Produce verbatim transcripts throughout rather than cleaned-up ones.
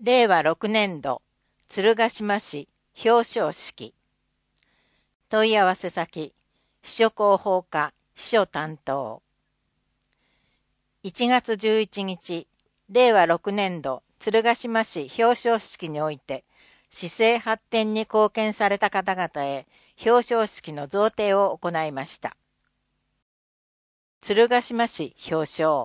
れいわろくねんど鶴ヶ島市表彰式。問い合わせ先、秘書広報課秘書担当。いちがつじゅういちにち、れいわろくねんど鶴ヶ島市表彰式において、市政発展に貢献された方々へ表彰式の贈呈を行いました。鶴ヶ島市表彰。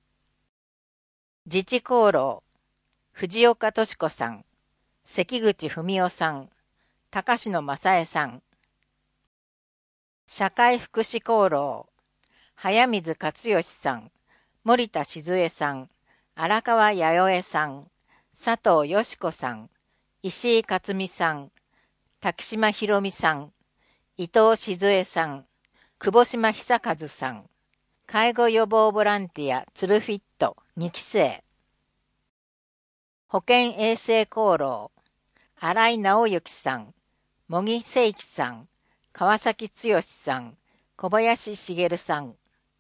自治功労、藤岡敏子さん、関口文夫さん、高篠正恵さん。社会福祉功労、早水勝義さん、森田静江さん、荒川弥生さん、佐藤よし子さん、石井克美さん、滝島博美さん、伊藤静江さん、久保島久和さん、介護予防ボランティアツルフィットにきせい。保健衛生功労、新井直之さん、茂木誠樹さん、川崎剛さん、小林茂さん。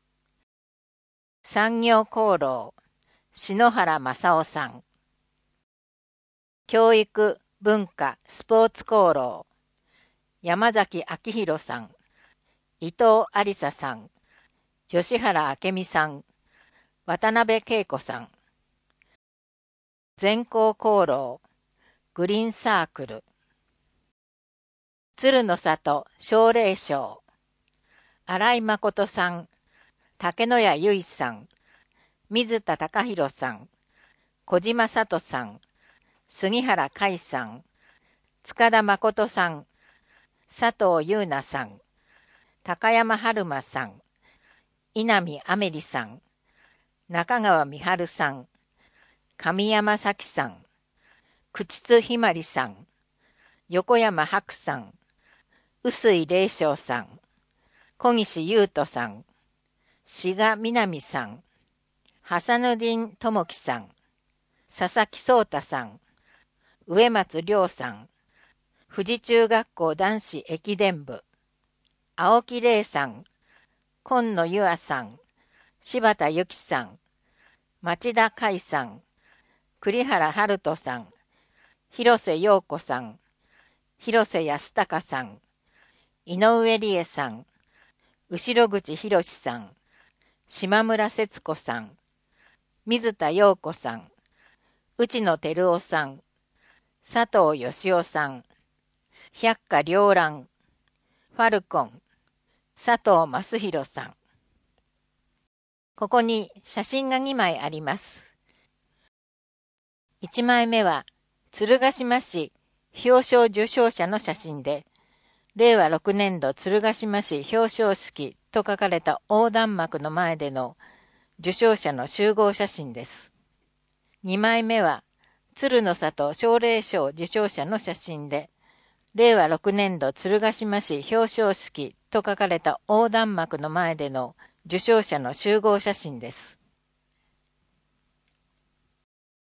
産業功労、篠原正夫さん。教育、文化、スポーツ功労、山崎明弘さん、伊藤有沙さん、吉原明美さん、渡辺恵子さん。全校功労、グリーンサークル。鶴の里奨励賞、新井誠さん、竹野谷由衣さん、水田隆弘さん、小島里さん、杉原海さん、塚田誠さん、佐藤優奈さん、高山春馬さん、稲見アメリさん、中川美春さん、神山咲さん、口津ひまりさん、横山白さん、臼井霊翔さん、小岸優斗さん、志賀みなみさん、ハサヌディン智樹さん、佐々木聡太さん、植松亮さん、富士中学校男子駅伝部、青木玲さん、今野優愛さん、柴田由紀さん、町田海さん、栗原春人さん、広瀬陽子さん、広瀬康隆さん、井上理恵さん、後口博さん、島村節子さん、水田陽子さん、内野照夫さん、佐藤義夫さん、百花繚乱、ファルコン、佐藤正宏さん。ここに写真がにまいあります。いちまいめは鶴ヶ島市表彰受賞者の写真で、れいわろくねんど鶴ヶ島市表彰式と書かれた横断幕の前での受賞者の集合写真です。にまいめは鶴の里奨励賞受賞者の写真で、れいわろくねんど鶴ヶ島市表彰式と書かれた横断幕の前での受賞者の集合写真です。